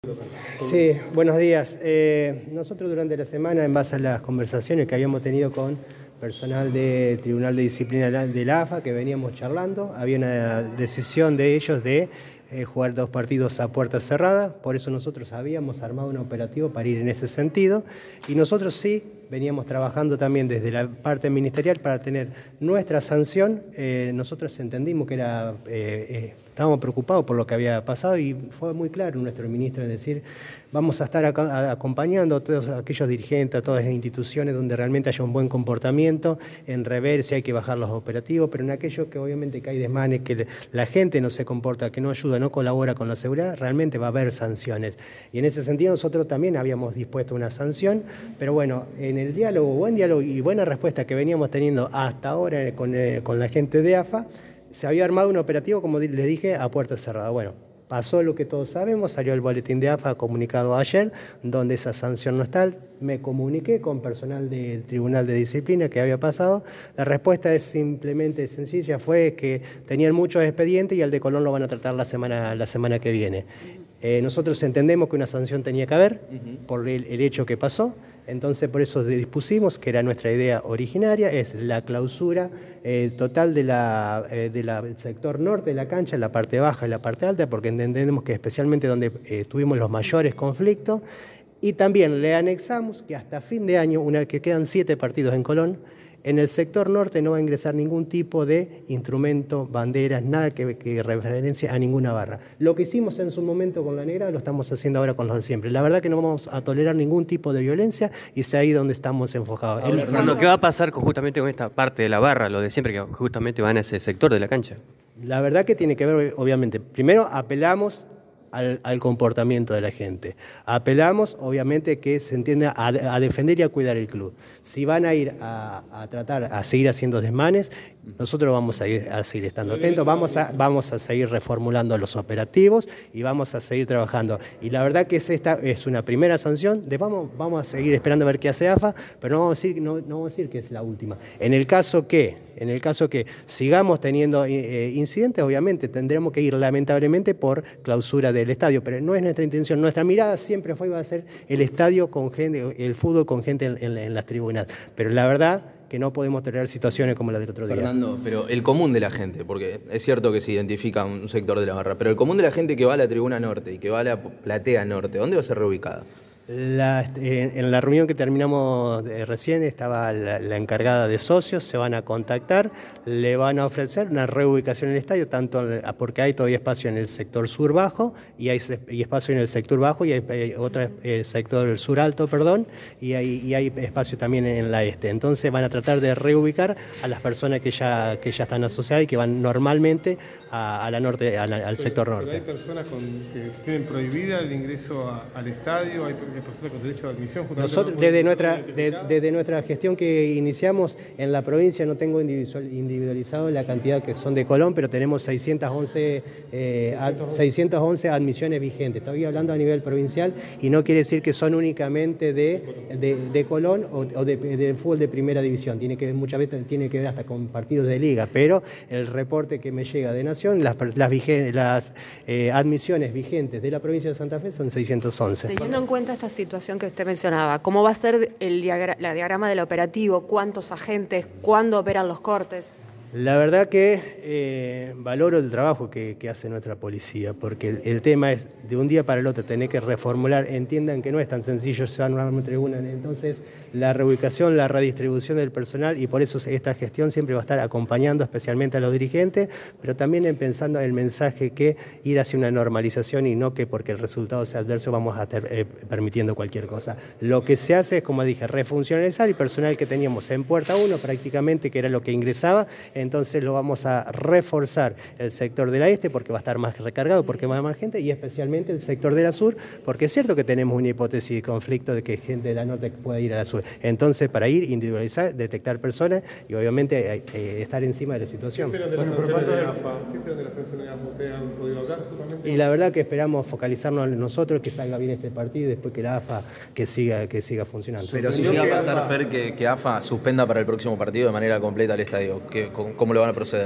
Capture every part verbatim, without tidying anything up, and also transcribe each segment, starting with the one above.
Sí, buenos días. Eh, nosotros durante la semana, en base a las conversaciones que habíamos tenido con personal del Tribunal de Disciplina de la A F A, que veníamos charlando, había una decisión de ellos de eh, jugar dos partidos a puerta cerrada, por eso nosotros habíamos armado un operativo para ir en ese sentido, y nosotros sí veníamos trabajando también desde la parte ministerial para tener nuestra sanción. Eh, nosotros entendimos que era, eh, eh, estábamos preocupados por lo que había pasado y fue muy claro nuestro ministro en decir, vamos a estar acá, acompañando a todos aquellos dirigentes, a todas las instituciones donde realmente haya un buen comportamiento, en rever si hay que bajar los operativos, pero en aquello que obviamente que hay desmanes, que la gente no se comporta, que no ayuda, no colabora con la seguridad, realmente va a haber sanciones. Y en ese sentido nosotros también habíamos dispuesto una sanción, pero bueno, en el diálogo, buen diálogo y buena respuesta que veníamos teniendo hasta ahora con, eh, con la gente de A F A, se había armado un operativo, como les dije, a puerta cerrada. Bueno, pasó lo que todos sabemos, salió el boletín de A F A comunicado ayer, donde esa sanción no está. Me comuniqué con personal del Tribunal de Disciplina que había pasado. La respuesta es simplemente sencilla, fue que tenían muchos expedientes y al de Colón lo van a tratar la semana, la semana que viene. Eh, nosotros entendemos que una sanción tenía que haber uh-huh. por el, el hecho que pasó, entonces por eso dispusimos, que era nuestra idea originaria, es la clausura eh, total de la, eh, de la, del sector norte de la cancha, la parte baja y la parte alta, porque entendemos que especialmente donde eh, tuvimos los mayores conflictos, y también le anexamos que hasta fin de año, una que quedan siete partidos en Colón, en el sector norte no va a ingresar ningún tipo de instrumento, banderas, nada que, que referencie a ninguna barra. Lo que hicimos en su momento con la negra lo estamos haciendo ahora con los de siempre. La verdad que no vamos a tolerar ningún tipo de violencia y es ahí donde estamos enfocados. Ahora, Fernando, ¿qué va a pasar con, justamente con esta parte de la barra, lo de siempre, que justamente van a ese sector de la cancha? La verdad que tiene que ver, obviamente, primero apelamos Al, al comportamiento de la gente. Apelamos, obviamente, que se entienda a, a defender y a cuidar el club. Si van a ir a, a tratar, a seguir haciendo desmanes, nosotros vamos a, ir, a seguir estando atentos, vamos a, vamos a seguir reformulando los operativos y vamos a seguir trabajando. Y la verdad que es esta es una primera sanción, de vamos, vamos a seguir esperando a ver qué hace A F A, pero no vamos a decir, no, no vamos a decir que es la última. En el caso que, en el caso que sigamos teniendo eh, incidentes, obviamente tendremos que ir lamentablemente por clausura del estadio, pero no es nuestra intención. Nuestra mirada siempre fue, iba a ser el estadio con gente, el fútbol con gente en, en, en las tribunas. Pero la verdad que no podemos tolerar situaciones como la del otro día. Fernando, pero el común de la gente, porque es cierto que se identifica un sector de la barra, pero el común de la gente que va a la tribuna norte y que va a la platea norte, ¿dónde va a ser reubicada? La, eh, en la reunión que terminamos de recién estaba la, la encargada de socios, se van a contactar, le van a ofrecer una reubicación en el estadio, tanto porque hay todavía espacio en el sector sur bajo y hay y espacio en el sector bajo y hay, hay otro el sector del sur alto, perdón, y hay, y hay espacio también en la este. Entonces van a tratar de reubicar a las personas que ya, que ya están asociadas y que van normalmente a, a la norte, a la, al pero, sector pero norte. Hay personas con, que tienen prohibida el ingreso a, al estadio, hay personas con derecho de admisión. Nosotros, no desde, nuestra, de, desde nuestra gestión que iniciamos en la provincia, no tengo individualizado la cantidad que son de Colón, pero tenemos seiscientas once, eh, seiscientas once admisiones vigentes. Estoy hablando a nivel provincial y no quiere decir que son únicamente de, de, de Colón o, o de, de fútbol de primera división. Tiene que, muchas veces tiene que ver hasta con partidos de liga, pero el reporte que me llega de Nación, las, las, vigentes, las eh, admisiones vigentes de la provincia de Santa Fe son seiscientas once. Teniendo en cuenta esta situación que usted mencionaba, ¿cómo va a ser el diagra la diagrama del operativo? ¿Cuántos agentes? ¿Cuándo operan los cortes? La verdad que eh, valoro el trabajo que, que hace nuestra policía, porque el, el tema es de un día para el otro tener que reformular, entiendan que no es tan sencillo, se van a una tribuna, entonces la reubicación, la redistribución del personal, y por eso esta gestión siempre va a estar acompañando especialmente a los dirigentes, pero también en pensando el mensaje que ir hacia una normalización y no que porque el resultado sea adverso vamos a estar eh, permitiendo cualquier cosa. Lo que se hace es, como dije, refuncionalizar el personal que teníamos en Puerta uno prácticamente, que era lo que ingresaba. Entonces lo vamos a reforzar el sector de la este porque va a estar más recargado, porque va a haber más gente, y especialmente el sector de la sur, porque es cierto que tenemos una hipótesis de conflicto de que gente de la norte pueda ir a la sur. Entonces, para ir, individualizar, detectar personas y obviamente eh, estar encima de la situación. ¿Qué esperan de las sanciones de A F A? ¿Qué esperan de las sanciones de A F A? ¿Ustedes han podido hablar justamente? Y la verdad que esperamos focalizarnos en nosotros, que salga bien este partido y después que la A F A que siga, que siga funcionando. Pero si llega a pasar, Fer, que, que A F A suspenda para el próximo partido de manera completa el estadio, ¿qué, cómo, ¿cómo lo van a proceder?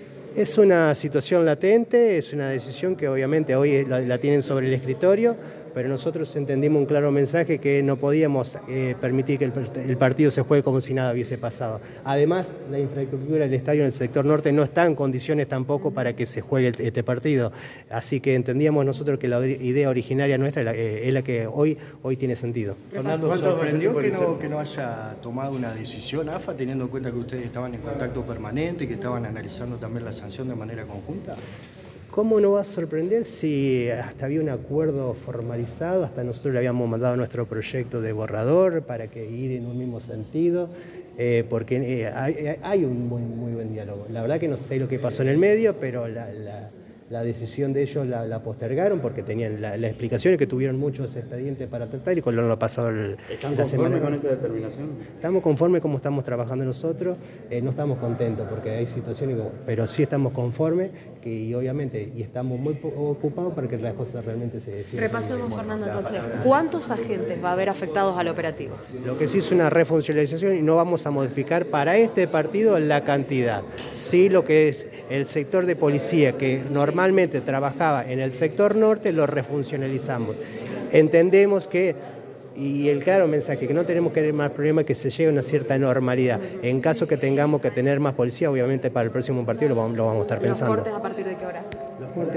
Es una situación latente, es una decisión que obviamente hoy la, la tienen sobre el escritorio, pero nosotros entendimos un claro mensaje que no podíamos eh, permitir que el, el partido se juegue como si nada hubiese pasado. Además, la infraestructura del estadio en el sector norte no está en condiciones tampoco para que se juegue este partido, así que entendíamos nosotros que la idea originaria nuestra es la, eh, es la que hoy, hoy tiene sentido. Ronaldo, ¿sorprendió que no, que no haya tomado una decisión A F A, teniendo en cuenta que ustedes estaban en contacto permanente y que estaban analizando también la sanción de manera conjunta? ¿Cómo no va a sorprender si hasta había un acuerdo formalizado? Hasta nosotros le habíamos mandado nuestro proyecto de borrador para que ir en un mismo sentido, eh, porque eh, hay, hay un muy, muy buen diálogo. La verdad que no sé lo que pasó en el medio, pero la, la, la decisión de ellos la, la postergaron porque tenían la, las explicaciones que tuvieron muchos expedientes para tratar y con lo que pasado el, ¿Están la conformes semana. con esta determinación? Estamos conformes como estamos trabajando nosotros, eh, no estamos contentos porque hay situaciones, pero sí estamos conformes que, y obviamente y estamos muy ocupados para que las cosas realmente se sigan. Repasemos, Fernando, entonces, ¿cuántos agentes va a haber afectados al operativo? Lo que sí es una refuncionalización y no vamos a modificar para este partido la cantidad. Sí, lo que es el sector de policía que normalmente trabajaba en el sector norte lo refuncionalizamos. Entendemos que, y el claro mensaje, que no tenemos que tener más problemas, que se llegue a una cierta normalidad. En caso que tengamos que tener más policía, obviamente para el próximo partido lo vamos, lo vamos a estar pensando. ¿Los cortes a partir de qué hora?